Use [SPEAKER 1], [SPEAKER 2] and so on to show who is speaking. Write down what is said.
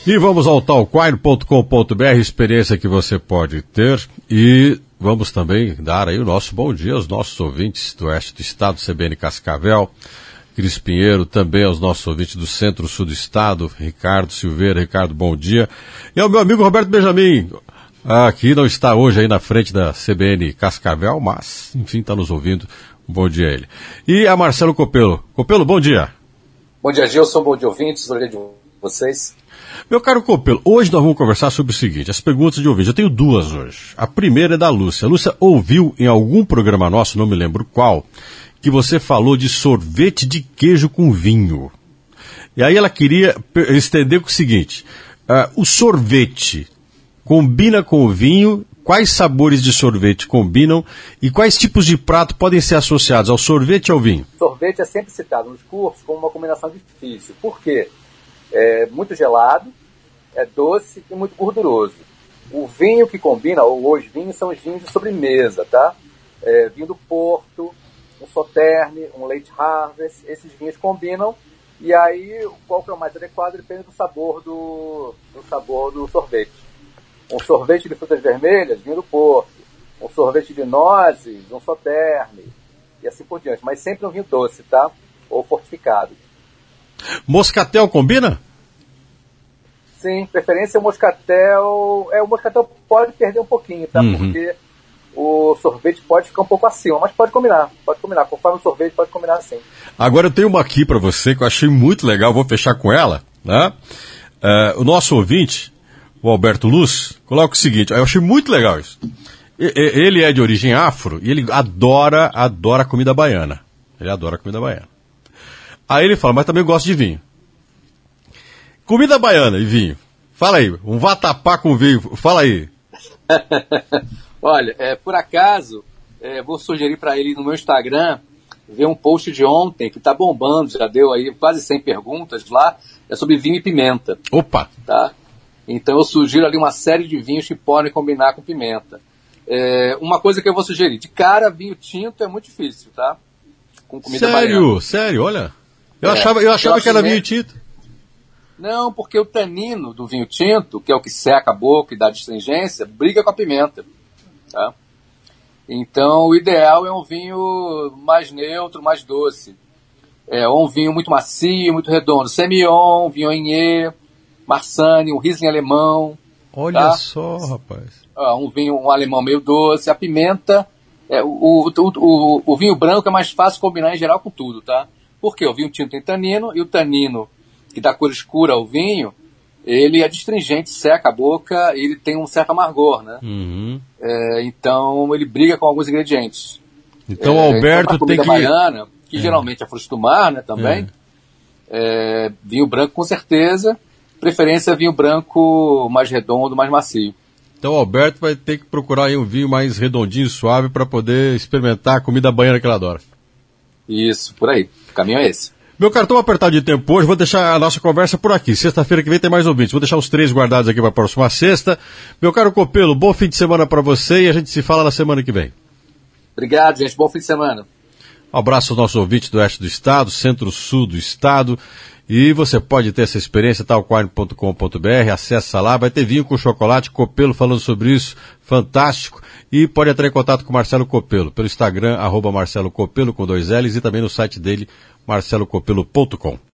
[SPEAKER 1] E vamos ao talkwine.com.br, experiência que você pode ter, e vamos também dar aí o nosso bom dia aos nossos ouvintes do oeste do estado, CBN Cascavel, Cris Pinheiro, também aos nossos ouvintes do centro-sul do estado, Ricardo Silveira. Ricardo, bom dia. E ao meu amigo Roberto Benjamin, que não está hoje aí na frente da CBN Cascavel, mas, enfim, está nos ouvindo. Um bom dia a ele. E a Marcelo Copelo. Copelo, bom dia.
[SPEAKER 2] Bom dia, Gilson. Bom dia, ouvintes. Bom dia de vocês.
[SPEAKER 1] Meu caro Copelo, hoje nós vamos conversar sobre o seguinte, as perguntas de ouvinte. Eu tenho duas hoje. A primeira é da Lúcia. A Lúcia ouviu em algum programa nosso, não me lembro qual, que você falou de sorvete de queijo com vinho. E aí ela queria estender com o seguinte, o sorvete combina com o vinho, quais sabores de sorvete combinam e quais tipos de prato podem ser associados ao sorvete e ao vinho?
[SPEAKER 2] Sorvete é sempre citado nos cursos como uma combinação difícil. Por quê? É muito gelado, é doce e muito gorduroso. O vinho que combina, ou os vinhos, são os vinhos de sobremesa, tá? Vinho do Porto, um Sauternes, um Late Harvest, esses vinhos combinam, e aí qual que é o mais adequado depende do sabor do sorvete. Um sorvete de frutas vermelhas, vinho do Porto. Um sorvete de nozes, um Sauternes, e assim por diante. Mas sempre um vinho doce, tá? Ou fortificado.
[SPEAKER 1] Moscatel combina?
[SPEAKER 2] Sim, preferência o moscatel. O moscatel pode perder um pouquinho, tá? Porque o sorvete pode ficar um pouco acima, mas pode combinar. Conforme o sorvete, pode combinar assim.
[SPEAKER 1] Agora eu tenho uma aqui para você que eu achei muito legal, vou fechar com ela, né? O nosso ouvinte, o Alberto Luz, coloca o seguinte, eu achei muito legal isso. Ele é de origem afro e ele adora comida baiana. Ele adora comida baiana. Aí ele fala, mas também gosta de vinho. Comida baiana e vinho. Fala aí, um vatapá com vinho, fala aí.
[SPEAKER 2] Olha, por acaso, vou sugerir para ele no meu Instagram ver um post de ontem que tá bombando, já deu aí quase 100 perguntas lá, é sobre vinho e pimenta.
[SPEAKER 1] Opa!
[SPEAKER 2] Tá? Então eu sugiro ali uma série de vinhos que podem combinar com pimenta. Uma coisa que eu vou sugerir, de cara, vinho tinto é muito difícil, tá? Com comida baiana.
[SPEAKER 1] Sério, olha. Eu achava que era vinho tinto.
[SPEAKER 2] Não, porque o tanino do vinho tinto, que é o que seca a boca e dá astringência, briga com a pimenta. Tá? Então, o ideal é um vinho mais neutro, mais doce. Ou um vinho muito macio, muito redondo. Semillon, Viognier, Marsanne, um Riesling alemão.
[SPEAKER 1] Olha só, rapaz.
[SPEAKER 2] Um alemão meio doce. A pimenta, o vinho branco é mais fácil combinar em geral com tudo, tá? Porque o vinho tinto tem tanino, e o tanino, que dá cor escura ao vinho, ele é astringente, seca a boca, e ele tem um certo amargor, né? Então ele briga com alguns ingredientes.
[SPEAKER 1] Então o Alberto
[SPEAKER 2] então,
[SPEAKER 1] tem que...
[SPEAKER 2] baiana, que geralmente é frutos do mar, né, também, vinho branco com certeza, preferência vinho branco mais redondo, mais macio.
[SPEAKER 1] Então o Alberto vai ter que procurar aí um vinho mais redondinho, suave, para poder experimentar a comida baiana que ele adora.
[SPEAKER 2] Isso, por aí. O caminho é esse.
[SPEAKER 1] Meu cartão apertado de tempo hoje, vou deixar a nossa conversa por aqui. Sexta-feira que vem tem mais ouvintes. Vou deixar os 3 guardados aqui para a próxima sexta. Meu caro Copelo, bom fim de semana para você e a gente se fala na semana que vem.
[SPEAKER 2] Obrigado, gente. Bom fim de semana.
[SPEAKER 1] Um abraço aos nossos ouvintes do oeste do estado, centro-sul do estado. E você pode ter essa experiência, talkwine.com.br, acessa lá, vai ter vinho com chocolate, Copelo falando sobre isso, fantástico. E pode entrar em contato com o Marcelo Copelo, pelo Instagram, @Marcelo Copelo com 2 L's, e também no site dele, marcelocopelo.com.